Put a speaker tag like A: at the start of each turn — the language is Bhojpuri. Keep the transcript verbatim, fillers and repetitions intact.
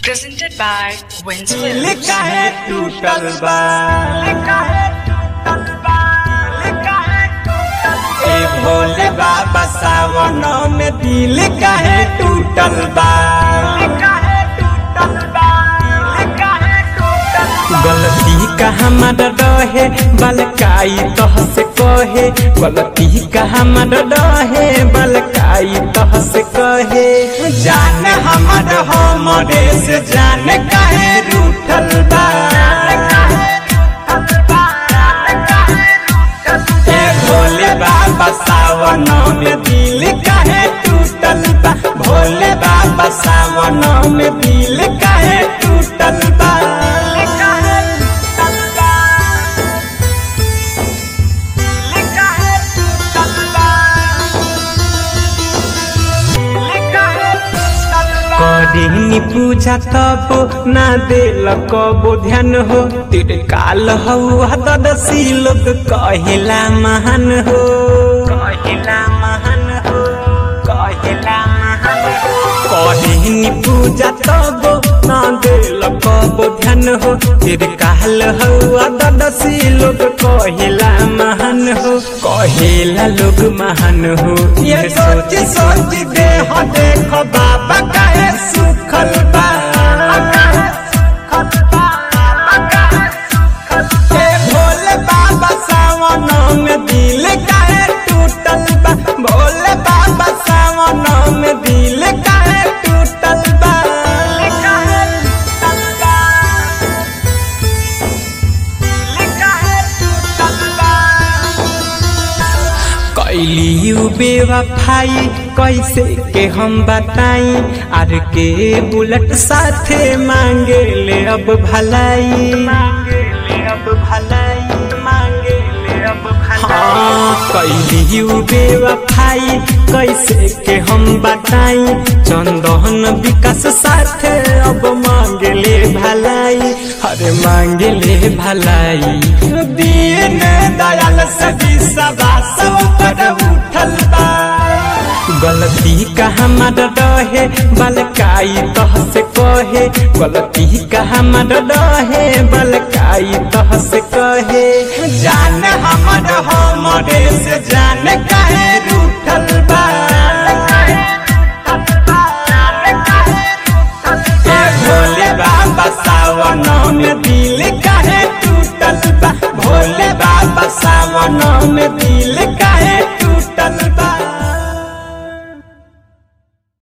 A: Presented by Wins Films.
B: लिखा है टूटल बा ए भोले बाबा सावन में दिल काहे टूटल बा गलती का हमारा रहे बलकाई तह से कहे गलती का हमारा रहे बलकाई तह से कहे जान हमारा हमरे से जान काहे रूठल बा ए भोले बाबा सावन में दिल काहे टूटल बा भोले बाबा सावन में दिल काहे टूटल बा करीनी पूजा तब ना दिल कबो ध्यान हो तेरे काल हवा ददसी लोग कहिला महान हो कहिला महान हो कहिला महान हो करीनी पूजा तब ना दिल कबो ध्यान हो तेरे काल हवा ददसी लोग कहिला महान हो कहिला लोग महान हो ये सोच सोच दे हो देखो बाबा काहे सुखल बा ए भोले बाबा सावन में दिल काहे टूटल बा भोले बाबा सावन में दिल काहे टूटल बा कैली बेवफाई कैसे के हम बताई आर के बुलेट साथे मांगे ले अब भलाई मांगे ले अब भलाई मांगे ले अब भलाई कैली बेवफाई कैसे के हम बताई चंदन विकास साथे अब मांगे ले भलाई अरे मांगे ले भलाई दीन दयाल सभी सदा सब उठल बा गलती का हमारा रहे बलकाई तह से कहे गलती का हमारा रहे बलकाई तह से कहे जान हमारा हमरे से जान काहे रूठल बा ए भोले बाबा सावन में दिल काहे टूटल बा भोले बाबा सावन में दिल